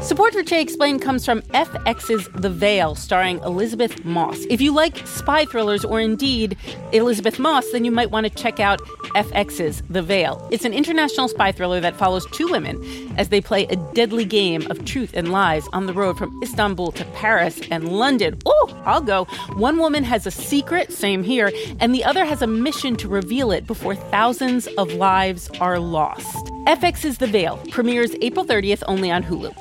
Support for Che Explained comes from FX's The Veil, starring Elizabeth Moss. If you like spy thrillers or indeed Elizabeth Moss, then you might want to check out FX's The Veil. It's an international spy thriller that follows two women as they play a deadly game of truth and lies on the road from Istanbul to Paris and London. Oh, I'll go. One woman has a secret, same here, and the other has a mission to reveal it before thousands of lives are lost. FX's The Veil premieres April 30th only on Hulu.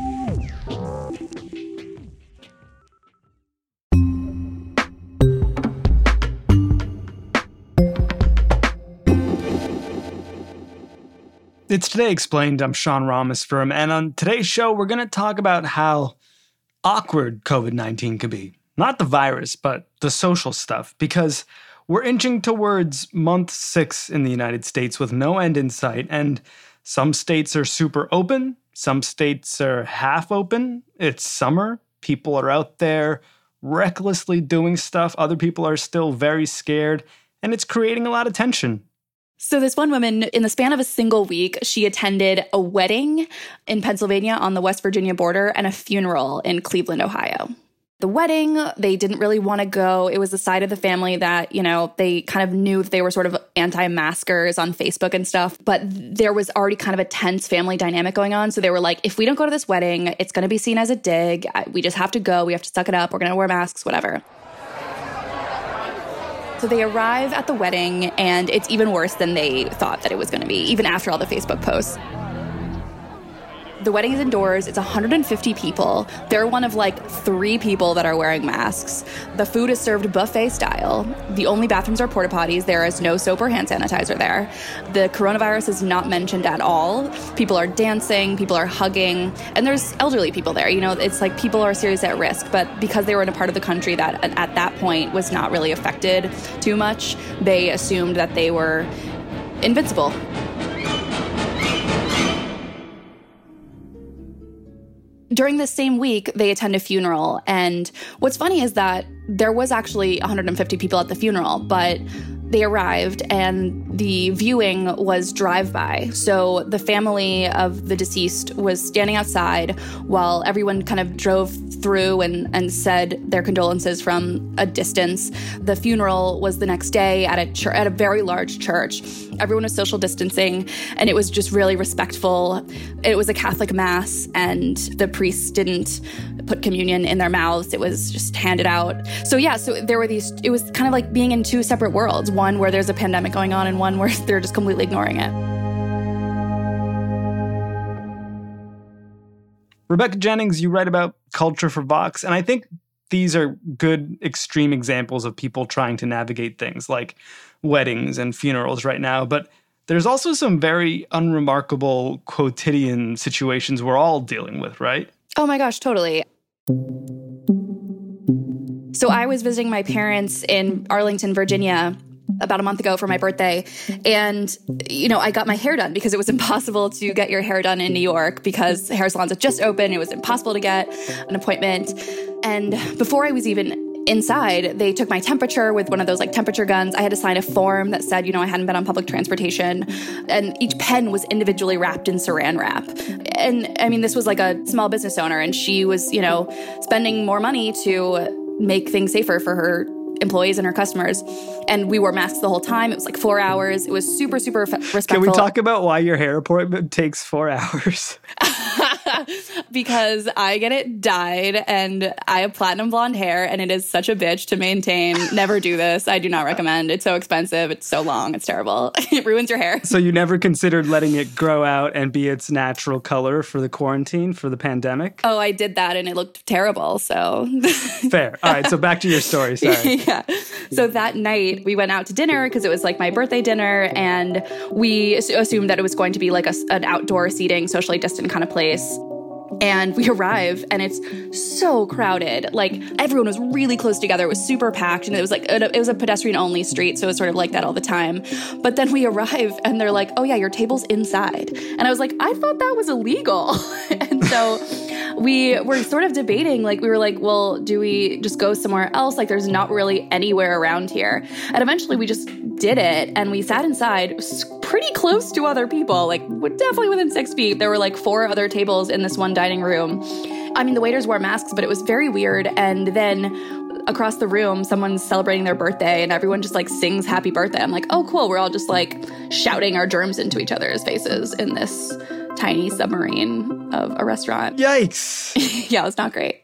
It's Today Explained. I'm Sean Rameswaram, and on today's show, we're going to talk about how awkward COVID-19 can be. Not the virus, but the social stuff, because we're inching towards month 6 in the United States with no end in sight, and some states are super open, some states are half open. It's summer. People are out there recklessly doing stuff. Other people are still very scared, and it's creating a lot of tension. So this one woman, in the span of a single week, she attended a wedding in Pennsylvania on the West Virginia border and a funeral in Cleveland, Ohio. The wedding, they didn't really want to go. It was the side of the family that, they kind of knew that they were sort of anti-maskers on Facebook and stuff. But there was already kind of a tense family dynamic going on. So they were like, if we don't go to this wedding, it's going to be seen as a dig. We just have to go. We have to suck it up. We're going to wear masks, whatever. So they arrive at the wedding, and it's even worse than they thought that it was going to be, even after all the Facebook posts. The wedding is indoors. It's 150 people. They're one of 3 people that are wearing masks. The food is served buffet style. The only bathrooms are porta potties. There is no soap or hand sanitizer there. The coronavirus is not mentioned at all. People are dancing. People are hugging. And there's elderly people there. It's like people are seriously at risk. But because they were in a part of the country that at that point was not really affected too much, they assumed that they were invincible. During this same week, they attend a funeral. And what's funny is that there was actually 150 people at the funeral, but they arrived and the viewing was drive-by. So the family of the deceased was standing outside while everyone kind of drove through and said their condolences from a distance. The funeral was the next day at a very large church. Everyone was social distancing, and it was just really respectful. It was a Catholic mass, and the priests didn't put communion in their mouths. It was just handed out. So there were these, it was kind of like being in 2 separate worlds, one where there's a pandemic going on and one where they're just completely ignoring it. Rebecca Jennings, you write about culture for Vox, and I think these are good extreme examples of people trying to navigate things like weddings and funerals right now. But there's also some very unremarkable quotidian situations we're all dealing with, right? Oh my gosh, totally. So I was visiting my parents in Arlington, Virginia, about a month ago for my birthday. And, I got my hair done because it was impossible to get your hair done in New York because hair salons had just opened. It was impossible to get an appointment. And before I was even inside, they took my temperature with one of those temperature guns. I had to sign a form that said, I hadn't been on public transportation. And each pen was individually wrapped in saran wrap. And I mean, this was a small business owner, and she was, spending more money to make things safer for her employees and her customers. And we wore masks the whole time. It was 4 hours. It was super, super respectful. Can we talk about why your hair appointment takes 4 hours? Because I get it dyed and I have platinum blonde hair, and it is such a bitch to maintain. Never do this. I do not recommend. It's so expensive. It's so long. It's terrible. It ruins your hair. So you never considered letting it grow out and be its natural color for the quarantine, for the pandemic? Oh, I did that and it looked terrible. So fair. All right. So back to your story. Sorry. Yeah. So that night we went out to dinner because it was my birthday dinner, and we assumed that it was going to be an outdoor seating, socially distant kind of place. And we arrive and it's so crowded. Everyone was really close together. It was super packed, and it was it was a pedestrian only street. So it was sort of like that all the time. But then we arrive and they're like, oh yeah, your table's inside. And I was like, I thought that was illegal. And so we were sort of debating, we were like, well, do we just go somewhere else? There's not really anywhere around here. And eventually we just did it. And we sat inside, pretty close to other people, like definitely within 6 feet. There were like 4 other tables in this one dining room. I mean, the waiters wore masks, but it was very weird. And then across the room, someone's celebrating their birthday and everyone just like sings happy birthday. I'm like, oh, cool. We're all just like shouting our germs into each other's faces in this tiny submarine of a restaurant. Yikes. Yeah, it was not great.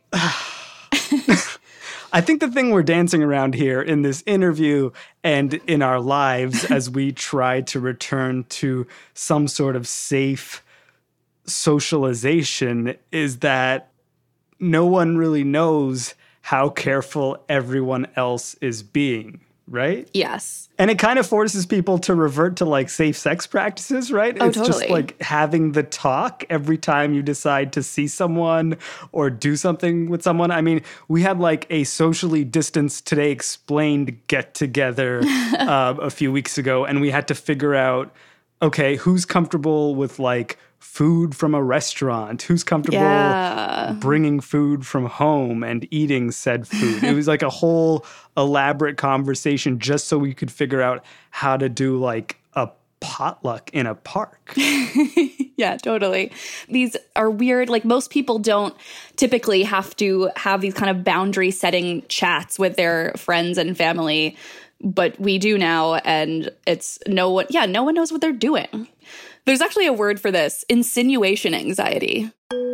I think the thing we're dancing around here in this interview and in our lives as we try to return to some sort of safe socialization is that no one really knows how careful everyone else is being, right? Yes. And it kind of forces people to revert to like safe sex practices, right? Oh, it's totally. Just like having the talk every time you decide to see someone or do something with someone. I mean, we had like a socially distanced Today Explained get together a few weeks ago, and we had to figure out, okay, who's comfortable with like food from a restaurant? Who's comfortable bringing food from home and eating said food? It was like a whole elaborate conversation just so we could figure out how to do like a potluck in a park. Yeah, totally. These are weird. Like most people don't typically have to have these kind of boundary setting chats with their friends and family, but we do now, and it's no one knows what they're doing. There's actually a word for this, insinuation anxiety.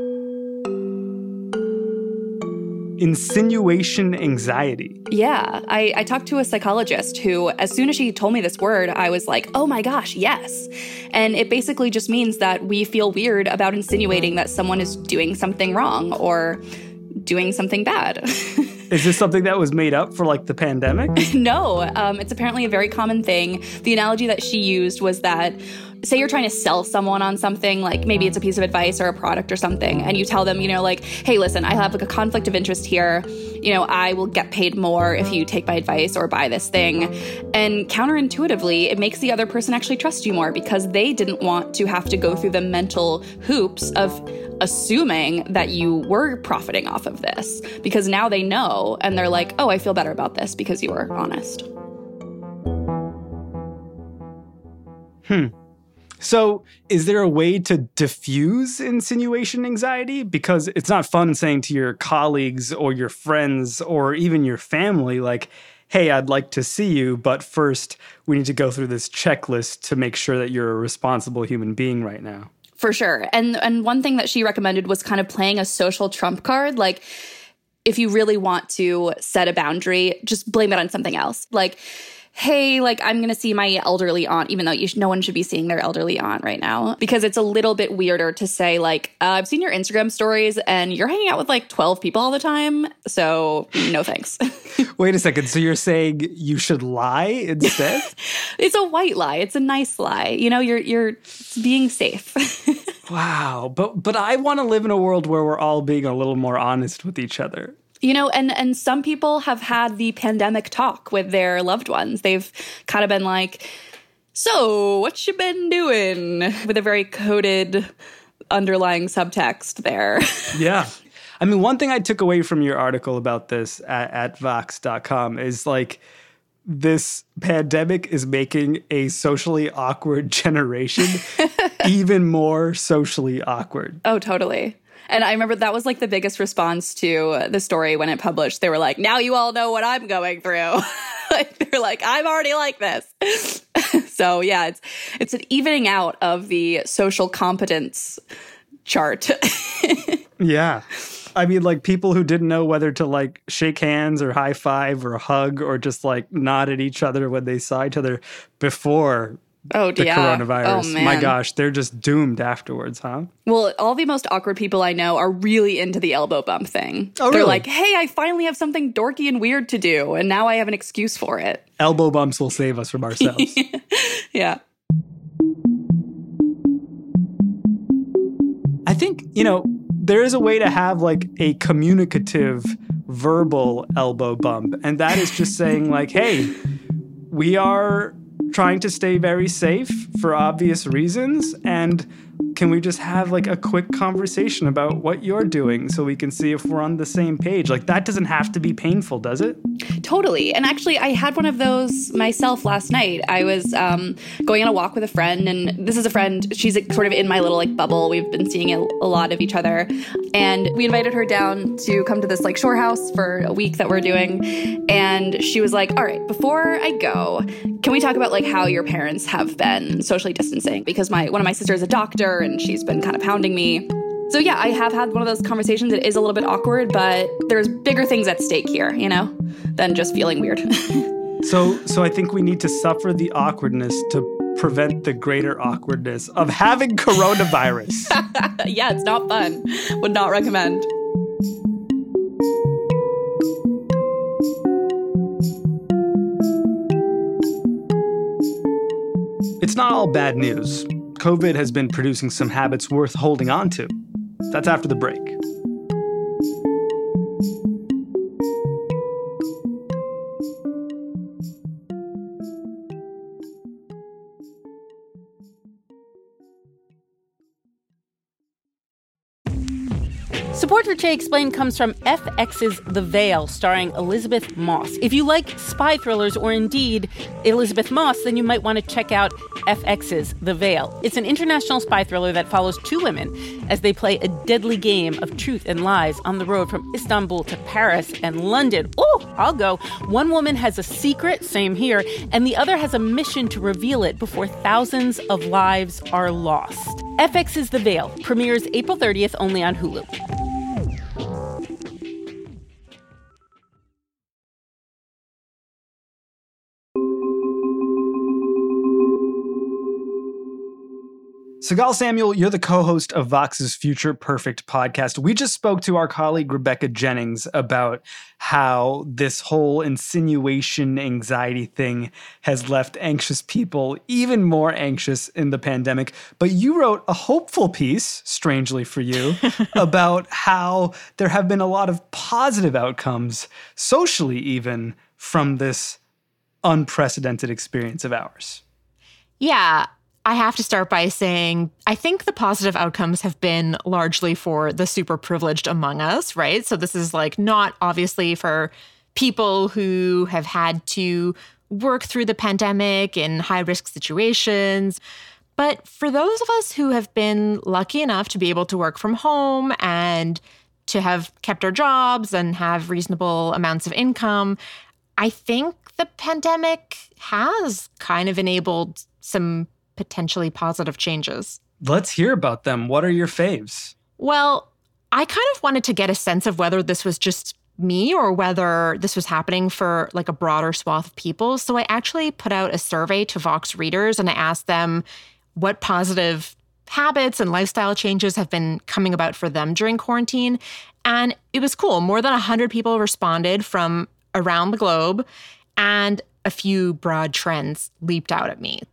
Insinuation anxiety. Yeah, I talked to a psychologist who, as soon as she told me this word, I was like, oh my gosh, yes. And it basically just means that we feel weird about insinuating that someone is doing something wrong or doing something bad. Is this something that was made up for like the pandemic? No, it's apparently a very common thing. The analogy that she used was that, say you're trying to sell someone on something, like maybe it's a piece of advice or a product or something, and you tell them, like, hey, listen, I have like a conflict of interest here. I will get paid more if you take my advice or buy this thing. And counterintuitively, it makes the other person actually trust you more because they didn't want to have to go through the mental hoops of assuming that you were profiting off of this, because now they know and they're like, oh, I feel better about this because you were honest. So is there a way to diffuse insinuation anxiety? Because it's not fun saying to your colleagues or your friends or even your family, like, hey, I'd like to see you, but first we need to go through this checklist to make sure that you're a responsible human being right now. For sure. And one thing that she recommended was kind of playing a social trump card. Like, if you really want to set a boundary, just blame it on something else. Like, hey, like, I'm going to see my elderly aunt, even though no one should be seeing their elderly aunt right now, because it's a little bit weirder to say, like, I've seen your Instagram stories and you're hanging out with like 12 people all the time. So no, thanks. Wait a second. So you're saying you should lie instead? It's a white lie. It's a nice lie. You're being safe. Wow. But I want to live in a world where we're all being a little more honest with each other. And some people have had the pandemic talk with their loved ones. They've kind of been like, so what you been doing? With a very coded underlying subtext there. Yeah. I mean, one thing I took away from your article about this at Vox.com is like, this pandemic is making a socially awkward generation even more socially awkward. Oh, totally. And I remember that was like the biggest response to the story when it published. They were like, now you all know what I'm going through. They're like, I'm already like this. So yeah, it's an evening out of the social competence chart. Yeah. I mean, like people who didn't know whether to like shake hands or high five or hug or just like nod at each other when they saw each other before the coronavirus. Oh, man. My gosh, they're just doomed afterwards, huh? Well, all the most awkward people I know are really into the elbow bump thing. Oh, They're really? like, hey, I finally have something dorky and weird to do, and now I have an excuse for it. Elbow bumps will save us from ourselves. Yeah. I think, there is a way to have like a communicative verbal elbow bump. And that is just saying like, hey, we are trying to stay very safe for obvious reasons. And can we just have like a quick conversation about what you're doing so we can see if we're on the same page? Like that doesn't have to be painful, does it? Totally. And actually, I had one of those myself last night. I was going on a walk with a friend, and this is a friend, she's sort of in my little like bubble. We've been seeing a lot of each other. And we invited her down to come to this like shore house for a week that we're doing. And she was like, all right, before I go, can we talk about like how your parents have been socially distancing? Because one of my sisters is a doctor and she's been kind of hounding me. So yeah, I have had one of those conversations. It is a little bit awkward, but there's bigger things at stake here, than just feeling weird. So I think we need to suffer the awkwardness to prevent the greater awkwardness of having coronavirus. Yeah, it's not fun. Would not recommend. It's not all bad news. COVID has been producing some habits worth holding on to. That's after the break. Support for Che Explained comes from FX's The Veil, starring Elisabeth Moss. If you like spy thrillers or indeed Elisabeth Moss, then you might want to check out FX's The Veil. It's an international spy thriller that follows two women as they play a deadly game of truth and lies on the road from Istanbul to Paris and London. Oh, I'll go. One woman has a secret, same here, and the other has a mission to reveal it before thousands of lives are lost. FX's The Veil premieres April 30th only on Hulu. Sigal Samuel, you're the co-host of Vox's Future Perfect podcast. We just spoke to our colleague Rebecca Jennings about how this whole insinuation anxiety thing has left anxious people even more anxious in the pandemic. But you wrote a hopeful piece, strangely for you, about how there have been a lot of positive outcomes, socially even, from this unprecedented experience of ours. Yeah. I have to start by saying I think the positive outcomes have been largely for the super privileged among us, right? So this is like not obviously for people who have had to work through the pandemic in high-risk situations. But for those of us who have been lucky enough to be able to work from home and to have kept our jobs and have reasonable amounts of income, I think the pandemic has kind of enabled some potentially positive changes. Let's hear about them. What are your faves? Well, I kind of wanted to get a sense of whether this was just me or whether this was happening for like a broader swath of people. So I actually put out a survey to Vox readers and I asked them what positive habits and lifestyle changes have been coming about for them during quarantine. And it was cool. More than 100 people responded from around the globe, and a few broad trends leaped out at me.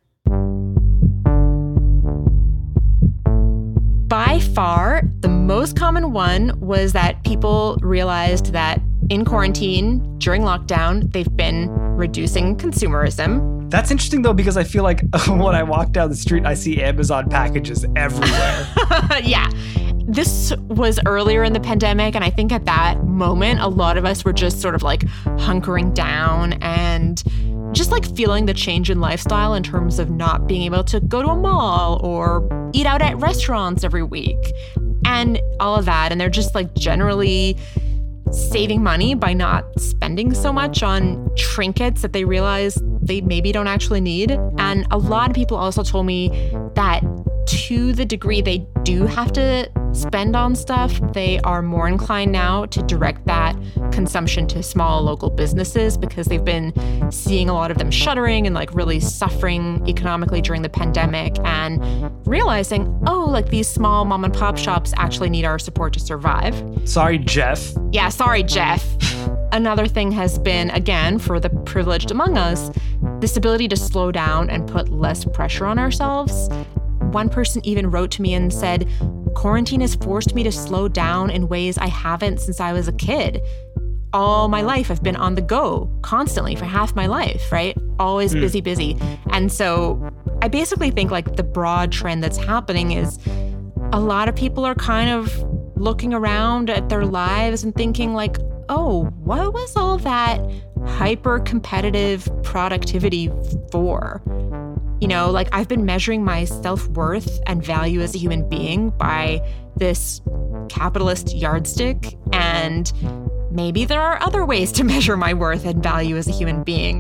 By far, the most common one was that people realized that in quarantine, during lockdown, they've been reducing consumerism. That's interesting, though, because I feel like when I walk down the street, I see Amazon packages everywhere. Yeah. This was earlier in the pandemic, and I think at that moment, a lot of us were just sort of like hunkering down and just like feeling the change in lifestyle in terms of not being able to go to a mall or eat out at restaurants every week and all of that. And they're just like generally saving money by not spending so much on trinkets that they realize they maybe don't actually need. And a lot of people also told me that to the degree they do have to spend on stuff, they are more inclined now to direct that consumption to small local businesses because they've been seeing a lot of them shuttering and like really suffering economically during the pandemic and realizing, oh, like these small mom and pop shops actually need our support to survive. Sorry, Jeff. Yeah, sorry, Jeff. Another thing has been, again, for the privileged among us, this ability to slow down and put less pressure on ourselves. One person even wrote to me and said, quarantine has forced me to slow down in ways I haven't since I was a kid. All my life, I've been on the go constantly for half my life, right? Always busy. And so I basically think like the broad trend that's happening is a lot of people are kind of looking around at their lives and thinking like, oh, what was all that hyper-competitive productivity for? You know, like I've been measuring my self-worth and value as a human being by this capitalist yardstick, and maybe there are other ways to measure my worth and value as a human being.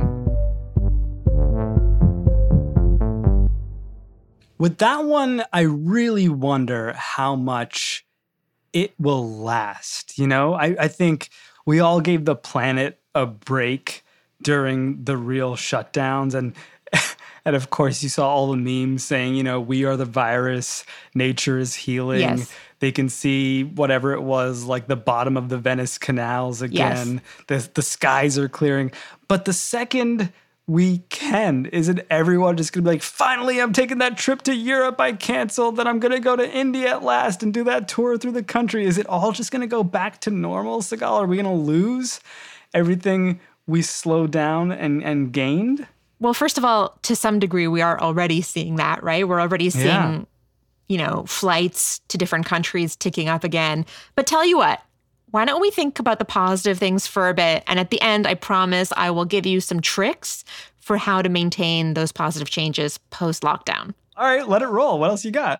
With that one, I really wonder how much it will last. You know, I think we all gave the planet a break during the real shutdowns. And of course, you saw all the memes saying, you know, we are the virus, nature is healing. Yes. They can see whatever it was, like the bottom of the Venice canals again. Yes. The skies are clearing. But the second we can, isn't everyone just going to be like, finally, I'm taking that trip to Europe I canceled, then I'm going to go to India at last and do that tour through the country? Is it all just going to go back to normal, Sigal? Are we going to lose everything we slowed down and gained? Well, first of all, to some degree, we are already seeing that, right? We're already seeing, you know, flights to different countries ticking up again. But tell you what, why don't we think about the positive things for a bit? And at the end, I promise I will give you some tricks for how to maintain those positive changes post-lockdown. All right, let it roll. What else you got?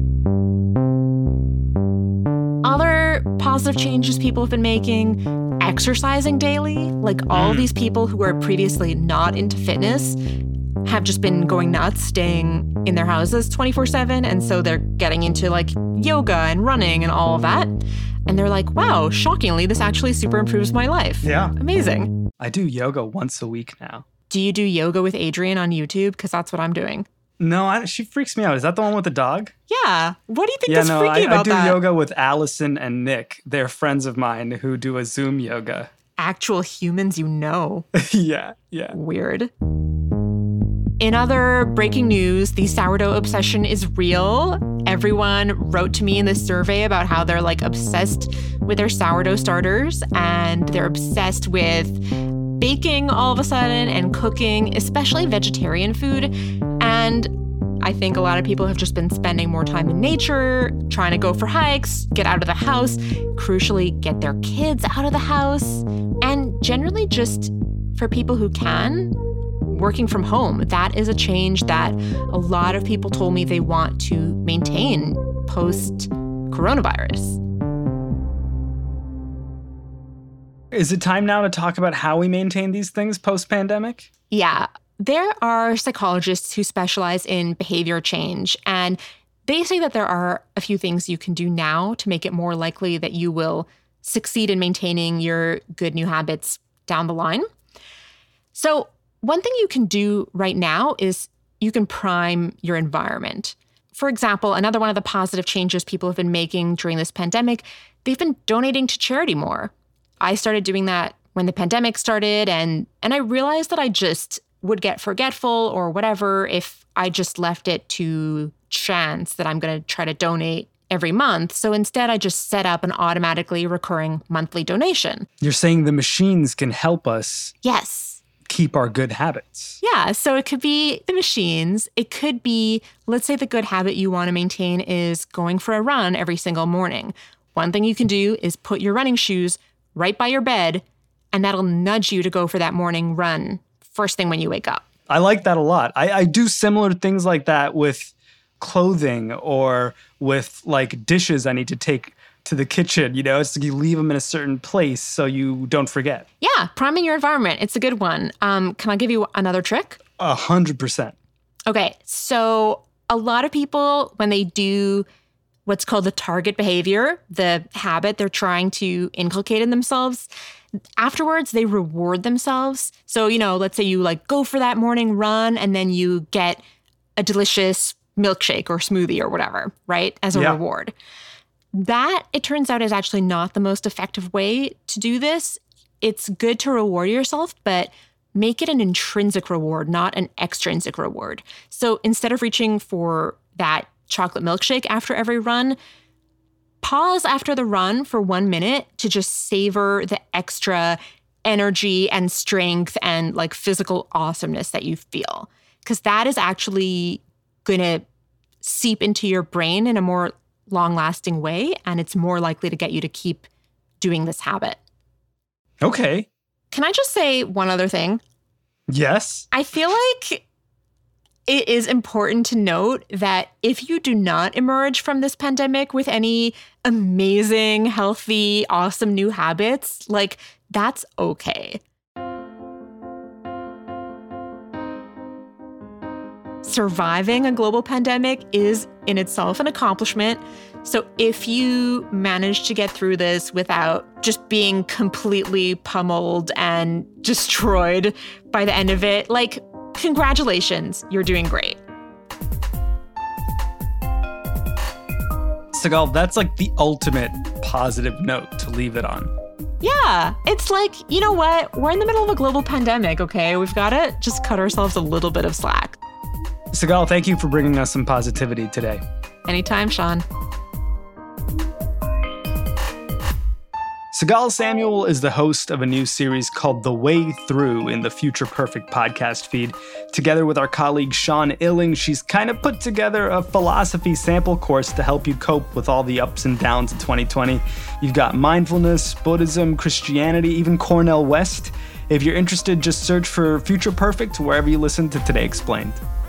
Other positive changes people have been making: exercising daily. Like all these people who were previously not into fitness have just been going nuts, staying in their houses 24/7. And so they're getting into like yoga and running and all of that. And they're like, wow, shockingly, this actually super improves my life. Yeah. Amazing. I do yoga once a week now. Do you do yoga with Adrienne on YouTube? Because that's what I'm doing. No, she freaks me out. Is that the one with the dog? Yeah. What do you think is freaky about that? I do yoga with Allison and Nick. They're friends of mine who do a Zoom yoga. Actual humans you know. Yeah. Weird. In other breaking news, the sourdough obsession is real. Everyone wrote to me in this survey about how they're like obsessed with their sourdough starters, and they're obsessed with baking all of a sudden and cooking, especially vegetarian food. And I think a lot of people have just been spending more time in nature, trying to go for hikes, get out of the house, crucially get their kids out of the house, and generally just for people who can, working from home. That is a change that a lot of people told me they want to maintain post-coronavirus. Is it time now to talk about how we maintain these things post-pandemic? Yeah. There are psychologists who specialize in behavior change, and they say that there are a few things you can do now to make it more likely that you will succeed in maintaining your good new habits down the line. So one thing you can do right now is you can prime your environment. For example, another one of the positive changes people have been making during this pandemic, they've been donating to charity more. I started doing that when the pandemic started, and I realized that I just would get forgetful or whatever if I just left it to chance that I'm going to try to donate every month. So instead, I just set up an automatically recurring monthly donation. You're saying the machines can help us keep our good habits. Yeah, so it could be the machines. It could be, let's say the good habit you want to maintain is going for a run every single morning. One thing you can do is put your running shoes right by your bed, and that'll nudge you to go for that morning run first thing when you wake up. I like that a lot. I do similar things like that with clothing or with like dishes I need to take to the kitchen. You know, it's like you leave them in a certain place so you don't forget. Yeah, priming your environment. It's a good one. Can I give you another trick? 100%. Okay, so a lot of people, when they do what's called the target behavior, the habit they're trying to inculcate in themselves, afterwards they reward themselves. So, you know, let's say you like go for that morning run and then you get a delicious milkshake or smoothie or whatever, right, as a reward. That, it turns out, is actually not the most effective way to do this. It's good to reward yourself, but make it an intrinsic reward, not an extrinsic reward. So instead of reaching for that chocolate milkshake after every run, pause after the run for 1 minute to just savor the extra energy and strength and like physical awesomeness that you feel. Because that is actually going to seep into your brain in a more long-lasting way, and it's more likely to get you to keep doing this habit. Okay. Can I just say one other thing? Yes. I feel like it is important to note that if you do not emerge from this pandemic with any amazing, healthy, awesome new habits, like, that's okay. Surviving a global pandemic is in itself an accomplishment. So if you manage to get through this without just being completely pummeled and destroyed by the end of it, like, congratulations, you're doing great. Sigal, that's like the ultimate positive note to leave it on. Yeah, it's like, you know what? We're in the middle of a global pandemic, okay? We've got to just cut ourselves a little bit of slack. Sigal, thank you for bringing us some positivity today. Anytime, Sean. Sigal Samuel is the host of a new series called The Way Through in the Future Perfect podcast feed. Together with our colleague Sean Illing, she's kind of put together a philosophy sample course to help you cope with all the ups and downs of 2020. You've got mindfulness, Buddhism, Christianity, even Cornel West. If you're interested, just search for Future Perfect wherever you listen to Today Explained.